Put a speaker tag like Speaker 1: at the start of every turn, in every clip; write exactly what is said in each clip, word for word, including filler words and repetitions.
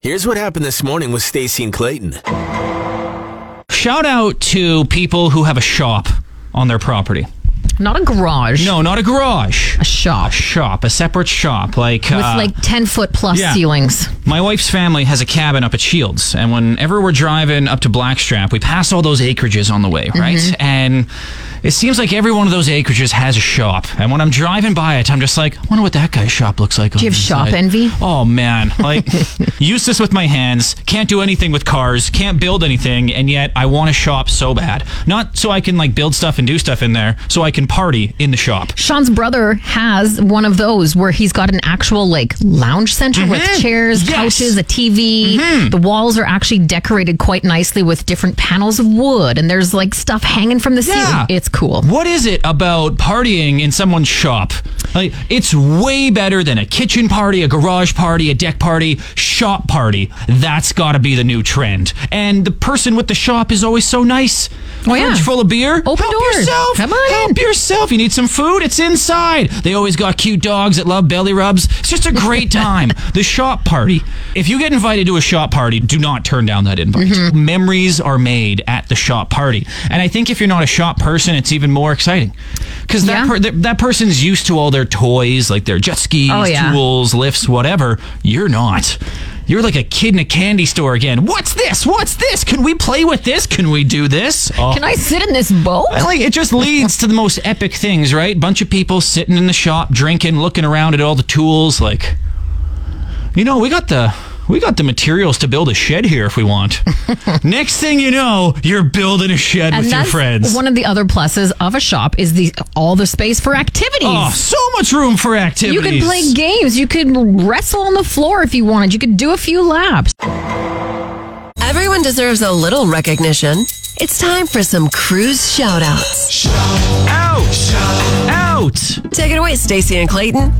Speaker 1: Here's what happened this morning with Stacey and Clayton.
Speaker 2: Shout out to people who have a shop on their property.
Speaker 3: Not a garage.
Speaker 2: No, not a garage.
Speaker 3: A shop.
Speaker 2: A shop, a separate shop. Like
Speaker 3: With
Speaker 2: uh,
Speaker 3: like ten foot plus
Speaker 2: yeah.
Speaker 3: ceilings.
Speaker 2: My wife's family has a cabin up at Shields, and whenever we're driving up to Blackstrap, we pass all those acreages on the way, right?
Speaker 3: Mm-hmm.
Speaker 2: And it seems like every one of those acreages has a shop. And when I'm driving by it, I'm just like, I wonder what that guy's shop looks like.
Speaker 3: Do you have shop envy?
Speaker 2: Oh, man. Like, useless with my hands, can't do anything with cars, can't build anything, and yet I want a shop so bad. Not so I can, like, build stuff and do stuff in there, so I can party in the shop.
Speaker 3: Sean's brother has one of those where he's got an actual, like, lounge center
Speaker 2: Mm-hmm.
Speaker 3: with chairs,
Speaker 2: Yes.
Speaker 3: couches, a T V.
Speaker 2: Mm-hmm.
Speaker 3: The walls are actually decorated quite nicely with different panels of wood, and there's, like, stuff hanging from the
Speaker 2: Yeah.
Speaker 3: ceiling. It's cool.
Speaker 2: What is it about partying in someone's shop? Like, it's way better than a kitchen party, a garage party, a deck party, shop party. That's got to be the new trend. And the person with the shop is always so nice.
Speaker 3: Oh, yeah.
Speaker 2: Fridge full of beer.
Speaker 3: Open
Speaker 2: Help
Speaker 3: doors.
Speaker 2: yourself.
Speaker 3: Come on
Speaker 2: Help
Speaker 3: in.
Speaker 2: yourself. You need some food? It's inside. They always got cute dogs that love belly rubs. It's just a great time. The shop party. If you get invited to a shop party, do not turn down that invite.
Speaker 3: Mm-hmm.
Speaker 2: Memories are made at the shop party. And I think if you're not a shop person, it's even more exciting. Because that,
Speaker 3: Yeah.
Speaker 2: per- that that person's used to all their toys, like their jet skis,
Speaker 3: Oh, yeah.
Speaker 2: tools, lifts, whatever. You're not. You're like a kid in a candy store again. What's this? What's this? Can we play with this? Can we do this? Oh.
Speaker 3: Can I sit in this boat?
Speaker 2: I Like, it just leads to the most epic things, right? Bunch of people sitting in the shop, drinking, looking around at all the tools. Like, you know, we got the we got the materials to build a shed here if we want. Next thing you know, you're building a shed
Speaker 3: And
Speaker 2: with your
Speaker 3: that's
Speaker 2: friends.
Speaker 3: one of the other pluses of a shop is the all the space for activities.
Speaker 2: Oh, so much room for activities.
Speaker 3: You could play games. You could wrestle on the floor if you wanted. You could do a few laps.
Speaker 4: Everyone deserves a little recognition. It's time for some cruise shout-outs.
Speaker 2: Out! Out!
Speaker 4: Take it away, Stacey and Clayton.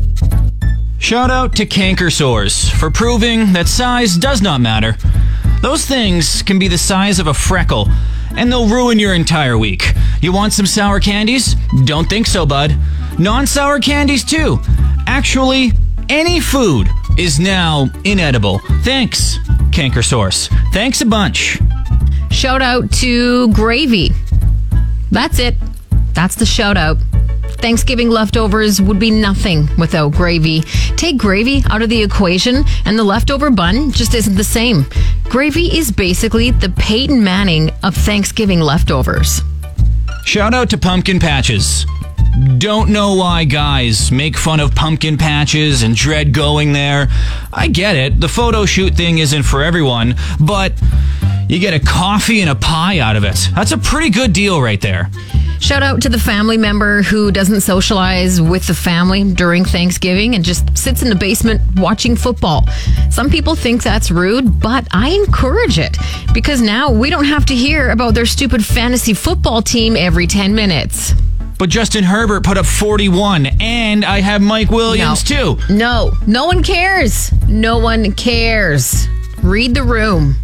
Speaker 2: Shout out to Canker Sores for proving that size does not matter. Those things can be the size of a freckle, and they'll ruin your entire week. You want some sour candies? Don't think so, bud. Non-sour candies, too. Actually, any food is now inedible. Thanks, Canker Sores. Thanks a bunch.
Speaker 3: Shout out to Gravy. That's it. That's the shout out. Thanksgiving leftovers would be nothing without gravy. Take gravy out of the equation, and the leftover bun just isn't the same. Gravy is basically the Peyton Manning of Thanksgiving leftovers.
Speaker 2: Shout out to pumpkin patches. Don't know why guys make fun of pumpkin patches and dread going there. I get it. The photo shoot thing isn't for everyone, but you get a coffee and a pie out of it. That's a pretty good deal right there.
Speaker 3: Shout out to the family member who doesn't socialize with the family during Thanksgiving and just sits in the basement watching football. Some people think that's rude, but I encourage it because now we don't have to hear about their stupid fantasy football team every ten minutes.
Speaker 2: But Justin Herbert put up forty-one, and I have Mike Williams
Speaker 3: No.
Speaker 2: too.
Speaker 3: No, no one cares. No one cares. Read the room.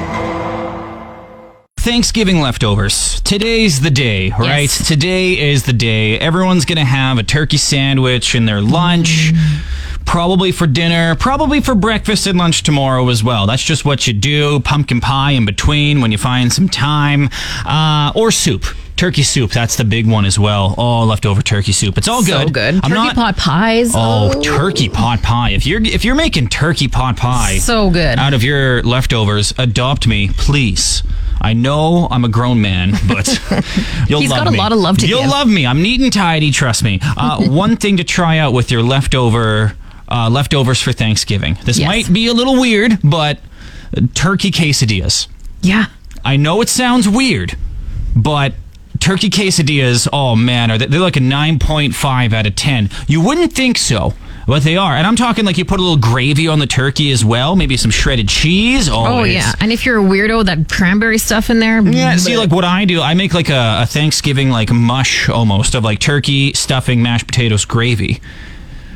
Speaker 2: Thanksgiving leftovers. Today's the day, right?
Speaker 3: Yes.
Speaker 2: Today is the day. Everyone's going to have a turkey sandwich in their lunch, probably for dinner, probably for breakfast and lunch tomorrow as well. That's just what you do. Pumpkin pie in between when you find some time. Uh, or soup. Turkey soup, that's the big one as well. Oh, leftover turkey soup. It's all good.
Speaker 3: So good.
Speaker 2: I'm
Speaker 3: Turkey
Speaker 2: not,
Speaker 3: pot pies.
Speaker 2: Oh, turkey pot pie. If you're if you're making turkey pot pie
Speaker 3: So good.
Speaker 2: out of your leftovers, adopt me, please. I know I'm a grown man, but you'll
Speaker 3: He's
Speaker 2: love
Speaker 3: got a
Speaker 2: me.
Speaker 3: lot of love to
Speaker 2: You'll
Speaker 3: give.
Speaker 2: love me. I'm neat and tidy, trust me. Uh, one thing to try out with your leftover uh, leftovers for Thanksgiving. This
Speaker 3: Yes.
Speaker 2: might be a little weird, but turkey quesadillas.
Speaker 3: Yeah.
Speaker 2: I know it sounds weird, but turkey quesadillas, oh man, are they, they're like a nine point five out of ten. You wouldn't think so, but they are. And I'm talking like you put a little gravy on the turkey as well, maybe some shredded cheese. Oh,
Speaker 3: Oh,
Speaker 2: it's-
Speaker 3: yeah. And if you're a weirdo, that cranberry stuff in there.
Speaker 2: Yeah, see, like what I do, I make like a, a Thanksgiving like mush almost of like turkey, stuffing, mashed potatoes, gravy.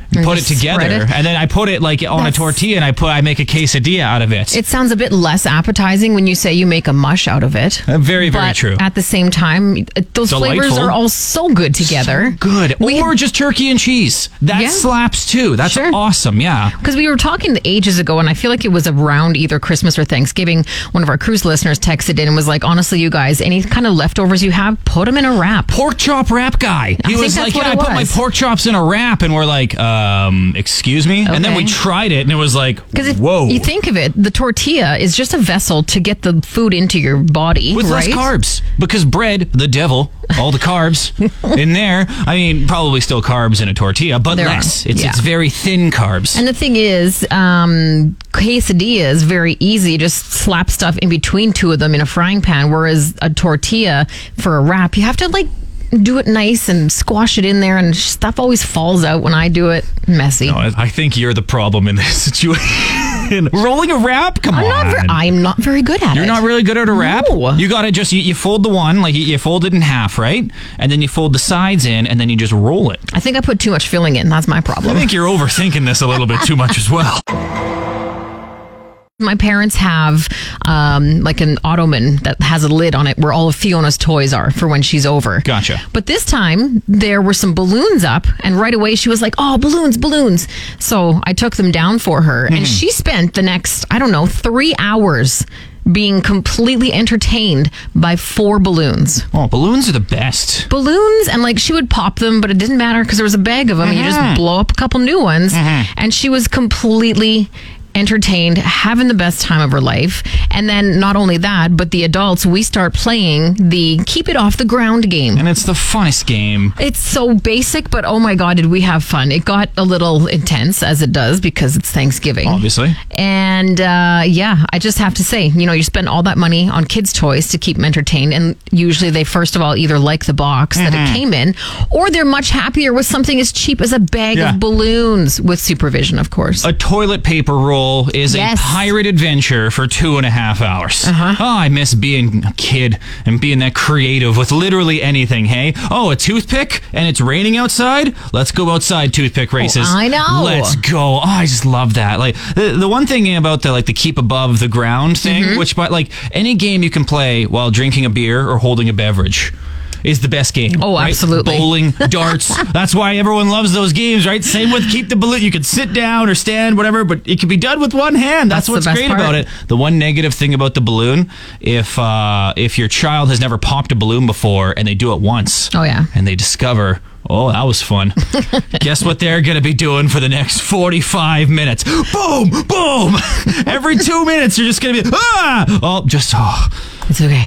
Speaker 2: and
Speaker 3: And
Speaker 2: put it
Speaker 3: just spread
Speaker 2: together,
Speaker 3: it.
Speaker 2: and then I put it like on
Speaker 3: That's-
Speaker 2: a tortilla, and I put I make a quesadilla out of it.
Speaker 3: It sounds a bit less appetizing when you say you make a mush out of it.
Speaker 2: Uh, very, very
Speaker 3: but
Speaker 2: true.
Speaker 3: At the same time, uh, those flavors
Speaker 2: Delightful.
Speaker 3: are all so good together.
Speaker 2: Good.
Speaker 3: We
Speaker 2: or just turkey and cheese. That
Speaker 3: Yeah.
Speaker 2: slaps too. That's
Speaker 3: Sure.
Speaker 2: awesome. Yeah.
Speaker 3: Because we were talking ages ago, and I feel like it was around either Christmas or Thanksgiving. One of our cruise listeners texted in and was like, honestly, you guys, any kind of leftovers you have, put them in a wrap.
Speaker 2: Pork chop wrap guy. He
Speaker 3: think
Speaker 2: was
Speaker 3: that's
Speaker 2: like,
Speaker 3: what
Speaker 2: yeah, I
Speaker 3: it
Speaker 2: put my
Speaker 3: was.
Speaker 2: pork chops in a wrap, and we're like, um, excuse me? And then we
Speaker 3: Okay.
Speaker 2: tried it, and it was like,
Speaker 3: Because if
Speaker 2: whoa.
Speaker 3: you think of it, the tortilla is just a vessel to get the food into your body,
Speaker 2: With
Speaker 3: right?
Speaker 2: less carbs. Because bread, the devil, all the carbs in there. I mean, probably still carbs in a tortilla, but
Speaker 3: There are.
Speaker 2: less. It's,
Speaker 3: Yeah.
Speaker 2: it's very thin carbs.
Speaker 3: And the thing is, um, quesadilla is very easy. Just slap stuff in between two of them in a frying pan. Whereas a tortilla for a wrap, you have to like do it nice and squash it in there, and stuff always falls out when I do it. Messy.
Speaker 2: No, I think you're the problem in this situation. Rolling a wrap? Come
Speaker 3: I'm
Speaker 2: on.
Speaker 3: not. Ver- I'm not very good at
Speaker 2: You're
Speaker 3: it.
Speaker 2: not really good at a wrap?
Speaker 3: No.
Speaker 2: You got to just, you, you fold the one, like you, you fold it in half, right? And then you fold the sides in, and then you just roll it.
Speaker 3: I think I put too much filling in. That's my
Speaker 2: I
Speaker 3: problem.
Speaker 2: think you're overthinking this a little bit too much as well.
Speaker 3: My parents have um, like an ottoman that has a lid on it where all of Fiona's toys are for when she's over.
Speaker 2: Gotcha.
Speaker 3: But this time there were some balloons up, and right away she was like, oh, balloons, balloons. So I took them down for her, and she spent the next, I don't know, three hours being completely entertained by four balloons.
Speaker 2: Oh, balloons are the best.
Speaker 3: Balloons, and like she would pop them, but it didn't matter because there was a bag of them. You just blow up a couple new ones, and she was completely entertained, having the best time of her life. And then not only that, but the adults, we start playing the keep it off the ground game.
Speaker 2: And it's the funnest game.
Speaker 3: It's so basic, but oh my God, did we have fun. It got a little intense, as it does, because it's Thanksgiving.
Speaker 2: Obviously.
Speaker 3: And uh, yeah, I just have to say, you know, you spend all that money on kids' toys to keep them entertained. And usually they, first of all, either like the box that it came in, or they're much happier with something as cheap as a bag
Speaker 2: Yeah.
Speaker 3: of balloons, with supervision, of course.
Speaker 2: A toilet paper roll is
Speaker 3: Yes.
Speaker 2: a pirate adventure for two and a half hours. Uh-huh. Oh, I miss being a kid and being that creative with literally anything, hey? Oh, a toothpick and it's raining outside? Let's go outside toothpick races.
Speaker 3: I know.
Speaker 2: Let's go. Oh, I just love that. Like the, the one thing about the like the keep above the ground thing,
Speaker 3: Mm-hmm.
Speaker 2: which but like any game you can play while drinking a beer or holding a beverage is the best game.
Speaker 3: Oh,
Speaker 2: right?
Speaker 3: absolutely.
Speaker 2: Bowling, darts. That's why everyone loves those games, right? Same with keep the balloon. You can sit down or stand, whatever, but it can be done with one hand. That's,
Speaker 3: That's the
Speaker 2: what's
Speaker 3: best
Speaker 2: great
Speaker 3: part.
Speaker 2: about it. The one negative thing about the balloon, if uh, if your child has never popped a balloon before and they do it once,
Speaker 3: Oh, yeah.
Speaker 2: and they discover, oh, that was fun. Guess what they're going to be doing for the next forty-five minutes? Boom, boom. Every two minutes, you're just going to be, ah, oh, just, oh.
Speaker 3: It's okay.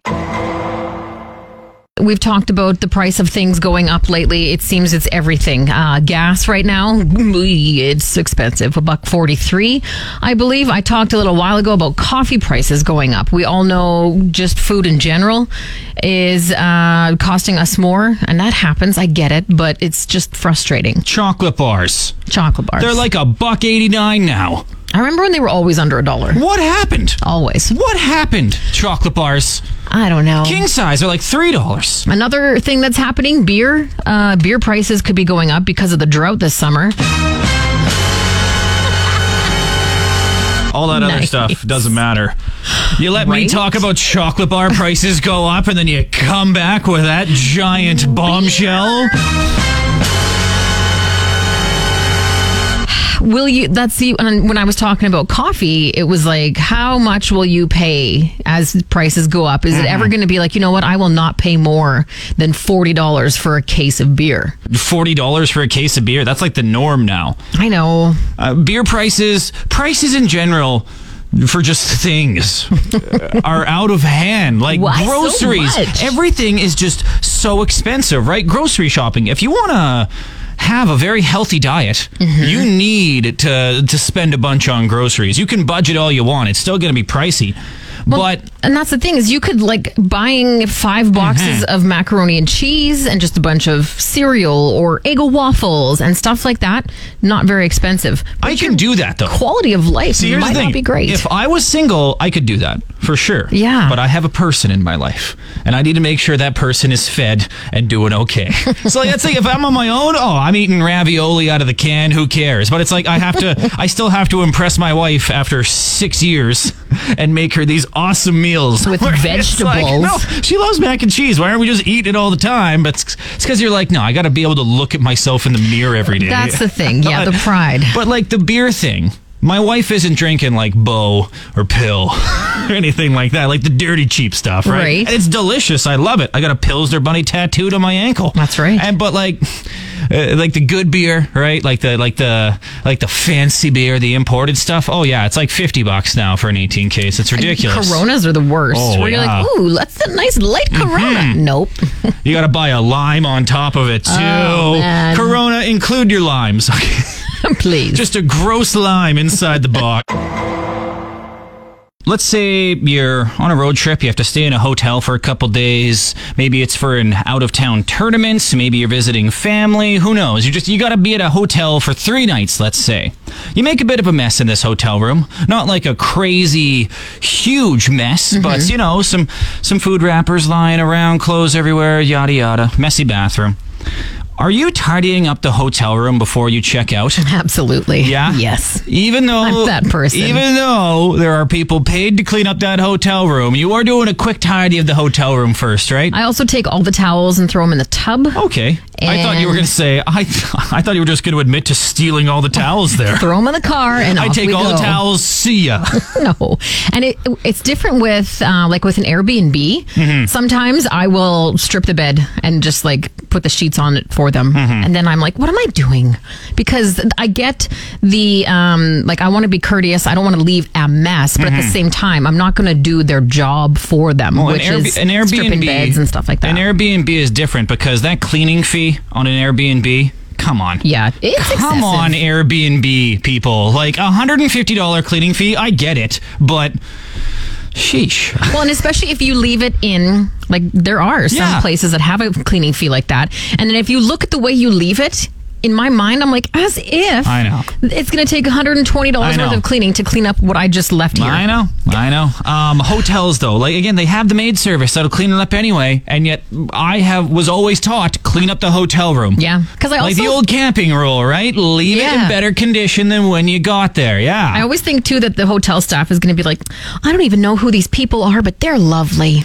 Speaker 3: We've talked about the price of things going up lately. It seems it's everything. Uh, gas right now, it's expensive. A buck forty-three, I believe. I talked a little while ago about coffee prices going up. We all know just food in general is uh, costing us more, and that happens. I get it, but it's just frustrating.
Speaker 2: Chocolate bars.
Speaker 3: Chocolate bars.
Speaker 2: They're like a buck eighty-nine now.
Speaker 3: I remember when they were always under a dollar.
Speaker 2: What happened?
Speaker 3: Always.
Speaker 2: What happened? Chocolate bars.
Speaker 3: I don't know.
Speaker 2: King size are like three dollars.
Speaker 3: Another thing that's happening, beer. Uh, beer prices could be going up because of the drought this summer.
Speaker 2: All that other
Speaker 3: Nice.
Speaker 2: stuff doesn't matter. You let me
Speaker 3: Right?
Speaker 2: talk about chocolate bar prices go up, and then you come back with that giant bombshell.
Speaker 3: Will you, that's the, and when I was talking about coffee, it was like, how much will you pay as prices go up? Is it ever going to be like, you know what, I will not pay more than forty dollars for a case of beer?
Speaker 2: forty dollars for a case of beer. That's like the norm now.
Speaker 3: I know.
Speaker 2: Uh, beer prices, prices in general for just things are out of hand. Like
Speaker 3: Why so
Speaker 2: groceries,
Speaker 3: much?
Speaker 2: everything is just so expensive, right? Grocery shopping. If you want to have a very healthy diet,
Speaker 3: Mm-hmm.
Speaker 2: you need to to spend a bunch on groceries. You can budget all you want. It's still going to be pricey.
Speaker 3: Well,
Speaker 2: but
Speaker 3: and that's the thing is you could like buying five boxes
Speaker 2: Mm-hmm.
Speaker 3: of macaroni and cheese and just a bunch of cereal or Eggo waffles and stuff like that. Not very expensive. But
Speaker 2: I can do that though.
Speaker 3: Quality of life
Speaker 2: See, here's
Speaker 3: might
Speaker 2: the thing.
Speaker 3: not be great.
Speaker 2: If I was single, I could do that for sure.
Speaker 3: Yeah.
Speaker 2: But I have a person in my life, and I need to make sure that person is fed and doing okay. So like, that's like if I'm on my own, oh, I'm eating ravioli out of the can. Who cares? But it's like I have to. I still have to impress my wife after six years and make her these awesome meals
Speaker 3: With
Speaker 2: where it's like,
Speaker 3: vegetables.
Speaker 2: no, she loves mac and cheese. Why aren't we just eating it all the time? But it's because you're like, no, I got to be able to look at myself in the mirror every day.
Speaker 3: That's the thing. Yeah, the pride.
Speaker 2: But like the beer thing, my wife isn't drinking like Bo or Pill or anything like that, like the dirty cheap stuff, right?
Speaker 3: Right.
Speaker 2: And it's delicious. I love it. I got a Pilsner Bunny tattooed on my ankle.
Speaker 3: That's right.
Speaker 2: And but like, uh, like the good beer, right? Like the like the like the fancy beer, the imported stuff. Oh yeah, it's like fifty bucks now for an eighteen case. It's ridiculous.
Speaker 3: Coronas are the worst.
Speaker 2: Oh,
Speaker 3: where you're
Speaker 2: yeah.
Speaker 3: like, ooh, that's a nice light Corona. Nope.
Speaker 2: You got to buy a lime on top of it too.
Speaker 3: Oh, man.
Speaker 2: Corona, include your limes.
Speaker 3: Please.
Speaker 2: Just a gross lime inside the box. Let's say you're on a road trip, you have to stay in a hotel for a couple days. Maybe it's for an out-of-town tournament. Maybe you're visiting family. Who knows? You just you got to be at a hotel for three nights, let's say. You make a bit of a mess in this hotel room. Not like a crazy, huge mess,
Speaker 3: Mm-hmm.
Speaker 2: but, you know, some, some food wrappers lying around, clothes everywhere, yada yada. Messy bathroom. Are you tidying up the hotel room before you check out?
Speaker 3: Absolutely.
Speaker 2: Yeah?
Speaker 3: Yes.
Speaker 2: Even though
Speaker 3: I'm that person.
Speaker 2: Even though there are people paid to clean up that hotel room, you are doing a quick tidy of the hotel room first, right?
Speaker 3: I also take all the towels and throw them in the tub.
Speaker 2: Okay. I thought you were
Speaker 3: And-
Speaker 2: going to say I I thought you were just going to admit to stealing all the towels there.
Speaker 3: Throw them in the car and
Speaker 2: I
Speaker 3: off
Speaker 2: take
Speaker 3: we
Speaker 2: all
Speaker 3: go.
Speaker 2: the towels. See ya.
Speaker 3: No, and it it's different with uh, like with an Airbnb.
Speaker 2: Mm-hmm.
Speaker 3: Sometimes I will strip the bed and just like put the sheets on it for them,
Speaker 2: Mm-hmm.
Speaker 3: and then I'm like, what am I doing? Because I get the um like I want to be courteous. I don't want to leave a mess, but at the same time, I'm not going to do their job for them,
Speaker 2: Mm-hmm. Well,
Speaker 3: which
Speaker 2: an,
Speaker 3: is
Speaker 2: Airb- an
Speaker 3: stripping
Speaker 2: Airbnb
Speaker 3: beds and stuff like that.
Speaker 2: An Airbnb is different because that cleaning fee on an Airbnb. Come on.
Speaker 3: yeah, it's
Speaker 2: Come
Speaker 3: excessive.
Speaker 2: on, Airbnb people. Like a one hundred fifty dollars cleaning fee, I get it, but sheesh.
Speaker 3: Well, and especially if you leave it in, like there are some
Speaker 2: Yeah.
Speaker 3: places that have a cleaning fee like that. And then if you look at the way you leave it, in my mind, I'm like, as if
Speaker 2: I know.
Speaker 3: it's going to take one hundred twenty dollars
Speaker 2: I know.
Speaker 3: worth of cleaning to clean up what I just left here.
Speaker 2: I know, I know. Um, hotels, though, like again, they have the maid service that'll clean it up anyway, and yet I have was always taught clean up the hotel room.
Speaker 3: Yeah, because I
Speaker 2: like
Speaker 3: also
Speaker 2: the old camping rule, right? Leave it
Speaker 3: Yeah.
Speaker 2: in better condition than when you got there. Yeah.
Speaker 3: I always think too that the hotel staff is going to be like, I don't even know who these people are, but they're lovely.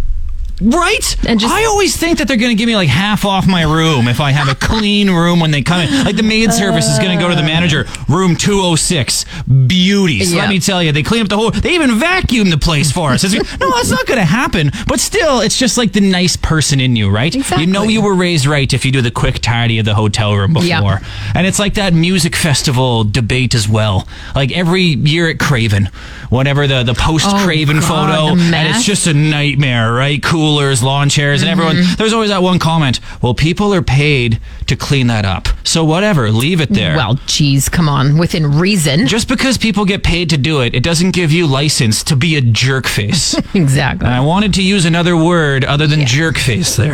Speaker 2: Right?
Speaker 3: And just-
Speaker 2: I always think that they're going to give me like half off my room if I have a clean room when they come in. Like the maid service is going to go to the manager, room two oh six, beauty. So
Speaker 3: Yeah.
Speaker 2: let me tell you, they clean up the whole, they even vacuum the place for us. It's, no, that's not going to happen. But still, it's just like the nice person in you, right?
Speaker 3: Exactly.
Speaker 2: You know you were raised right if you do the quick tidy of the hotel room before.
Speaker 3: Yep.
Speaker 2: And it's like that music festival debate as well. Like every year at Craven, whenever the, the post-Craven
Speaker 3: Oh, God,
Speaker 2: photo,
Speaker 3: the
Speaker 2: and
Speaker 3: mess.
Speaker 2: it's just a nightmare, right? Coolers, lawn chairs, and everyone.
Speaker 3: Mm-hmm.
Speaker 2: There's always that one comment. Well, people are paid to clean that up, so whatever, leave it there.
Speaker 3: Well, geez, come on, within reason.
Speaker 2: Just because people get paid to do it, it doesn't give you license to be a jerk face.
Speaker 3: Exactly.
Speaker 2: And I wanted to use another word other than jerk face there.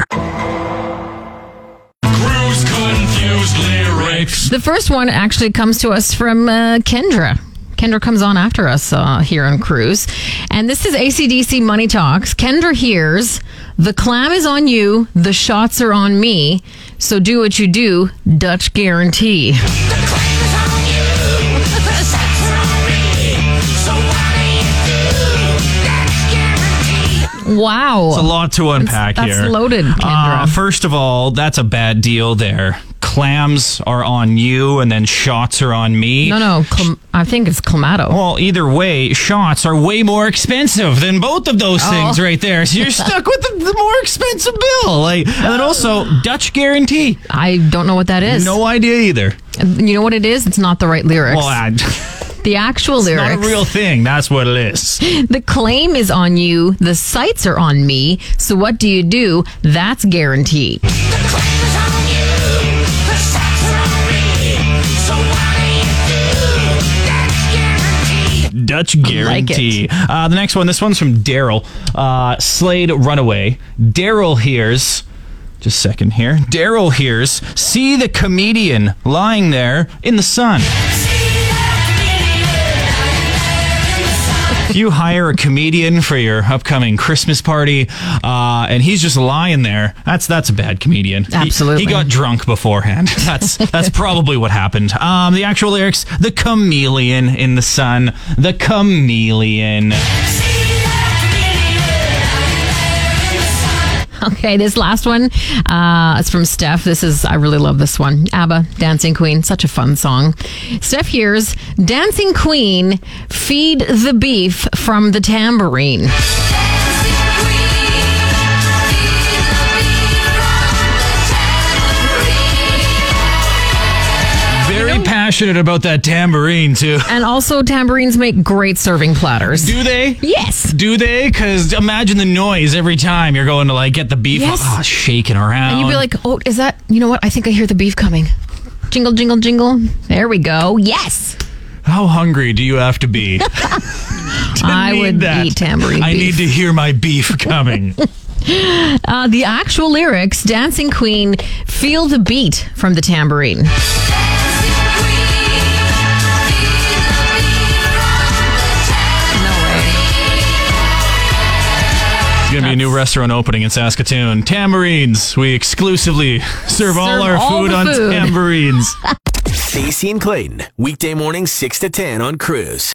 Speaker 5: Cruise confused lyrics.
Speaker 3: The first one actually comes to us from uh, Kendra. Kendra comes on after us uh, here on Cruise. And this is A C D C Money Talks. Kendra hears, the clam is on you, the shots are on me, so do what you do, Dutch guarantee. Wow.
Speaker 2: It's a lot to unpack
Speaker 3: That's
Speaker 2: here.
Speaker 3: loaded, Kendra.
Speaker 2: Uh, first of all, that's a bad deal there. Clams are on you, and then shots are on me.
Speaker 3: No, no, clam- I think it's clamato.
Speaker 2: Well, either way, shots are way more expensive than both of those things right there. So you're stuck with the, the more expensive bill. Like, and then also Dutch guarantee.
Speaker 3: I don't know what that is.
Speaker 2: No idea either.
Speaker 3: You know what it is? It's not the right lyrics.
Speaker 2: Well, I,
Speaker 3: the actual
Speaker 2: it's
Speaker 3: lyrics.
Speaker 2: not a real thing. That's what it is.
Speaker 3: The claim is on you, the sights are on me, so what do you do? That's guaranteed.
Speaker 2: Dutch guarantee. Uh, the next one, this one's from Daryl. Uh, Slade Runaway. Daryl hears, just a second here. Daryl hears, see the comedian lying there in the sun. If you hire a comedian for your upcoming Christmas party, uh, and he's just lying there, that's that's a bad comedian.
Speaker 3: Absolutely.
Speaker 2: He, he got drunk beforehand. That's that's probably what happened. Um, the actual lyrics, the chameleon in the sun. The chameleon.
Speaker 3: Okay, this last one, uh, it's from Steph. This is, I really love this one. ABBA, Dancing Queen, such a fun song. Steph hears, Dancing Queen, feed the beef from the tambourine.
Speaker 2: Very passionate about that tambourine, too.
Speaker 3: And also, tambourines make great serving platters.
Speaker 2: Do they?
Speaker 3: Yes.
Speaker 2: Do they? Because imagine the noise every time you're going to like get the beef
Speaker 3: Yes.
Speaker 2: oh, shaking around.
Speaker 3: And you'd be like, oh, is that, you know what? I think I hear the beef coming. Jingle, jingle, jingle. There we go. Yes.
Speaker 2: how hungry do you have to be? to
Speaker 3: I
Speaker 2: need
Speaker 3: would
Speaker 2: that?
Speaker 3: eat tambourine
Speaker 2: I
Speaker 3: beef.
Speaker 2: need to hear my beef coming.
Speaker 3: Uh, the actual lyrics, Dancing Queen, feel the beat from the tambourine.
Speaker 2: Going to be a new restaurant opening in Saskatoon. Tambourines. We exclusively serve, all
Speaker 3: Serve
Speaker 2: our
Speaker 3: all
Speaker 2: food
Speaker 3: the
Speaker 2: on
Speaker 3: food.
Speaker 2: tambourines.
Speaker 1: Stacey and Clayton, weekday mornings six to ten on Cruise.